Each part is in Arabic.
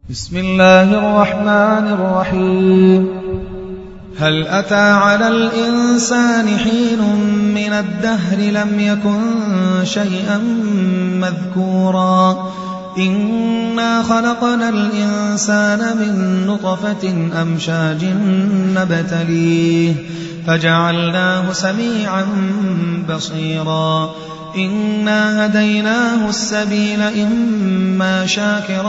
بسم الله الرحمن الرحيم. هل أتى على الإنسان حين من الدهر لم يكن شيئا مذكورا إنا خلقنا الإنسان من نطفة أمشاج نبتليه فجعلناه سميعا بصيرا إنا هديناه السبيل إما شاكرا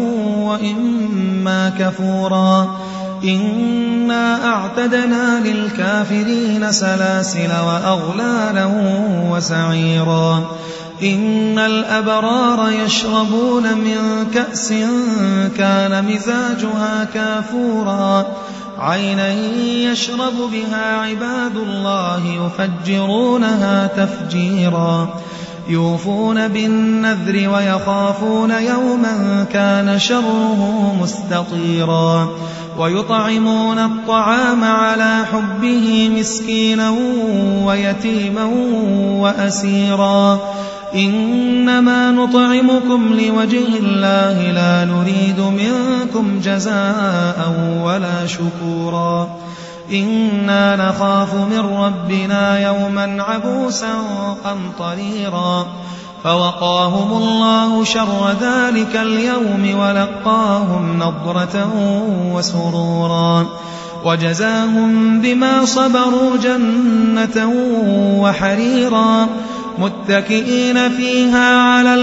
وإما كفورا إنا أعتدنا للكافرين سلاسل وأغلالا وسعيرا إن الأبرار يشربون من كأس كان مزاجها كافورا عينا يشرب بها عباد الله يفجرونها تفجيرا يوفون بالنذر ويخافون يوما كان شره مستطيرا ويطعمون الطعام على حبه مسكينا ويتيما وأسيرا إنما نطعمكم لوجه الله لا نريد منكم جزاء ولا شكورا إنا نخاف من ربنا يوما عبوسا قمطريرا فوقاهم الله شر ذلك اليوم ولقاهم نضرة وسرورا وجزاهم بما صبروا جنة وحريرا متكئين فيها على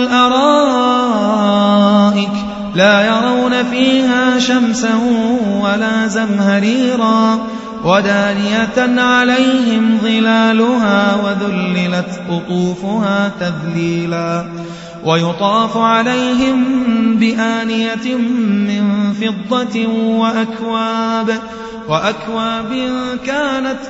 الأرائك لا يرون فيها شمسا ولا زمهريرا ودانية عليهم ظلالها وذللت قطوفها تذليلا ويطاف عليهم بآنية من فضة وأكواب كانت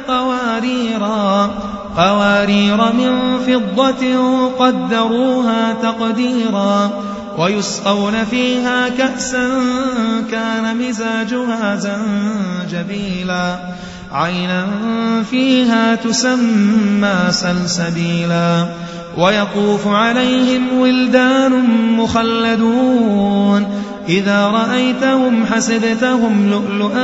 قوارير من فضة قدروها تقديرا ويسقون فيها كأسا كان مزاجها زنجبيلا عينا فيها تسمى سلسبيلا ويطوف عليهم ولدان مخلدون إذا رأيتهم حسبتهم لؤلؤا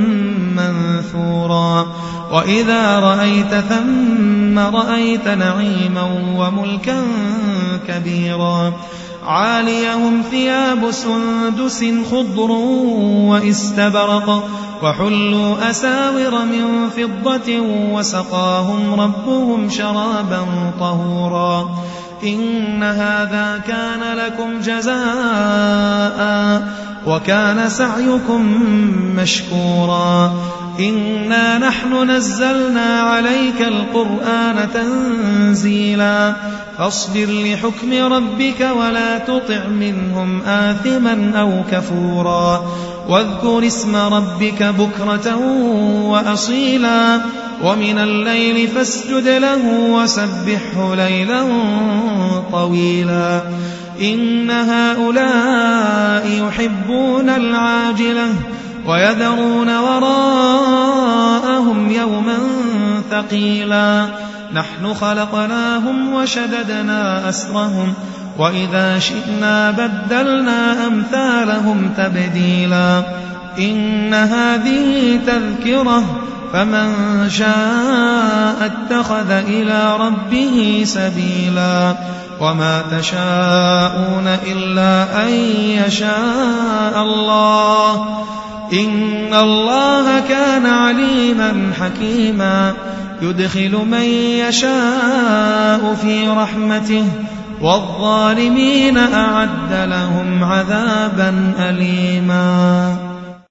منثورا وإذا رأيت ثم رأيت نعيما وملكا كبيرا عاليهم ثياب سندس خضر واستبرق وحلوا أساور من فضة وسقاهم ربهم شرابا طهورا إن هذا كان لكم جزاء وكان سعيكم مشكورا إنا نحن نزلنا عليك القرآن تنزيلا فاصبر لحكم ربك ولا تطع منهم آثما أو كفورا واذكر اسم ربك بكرة وأصيلا ومن الليل فاسجد له وسبحه ليلا طويلا إن هؤلاء يحبون العاجلة ويذرون وراءهم يوما ثقيلا نحن خلقناهم وشددنا أسرهم وإذا شئنا بدلنا أمثالهم تبديلا إن هذه تذكرة فمن شاء اتخذ إلى ربه سبيلا وما تشاءون إلا أن يشاء الله إن الله كان عليما حكيما يدخل من يشاء في رحمته والظالمين أعد لهم عذابا أليما.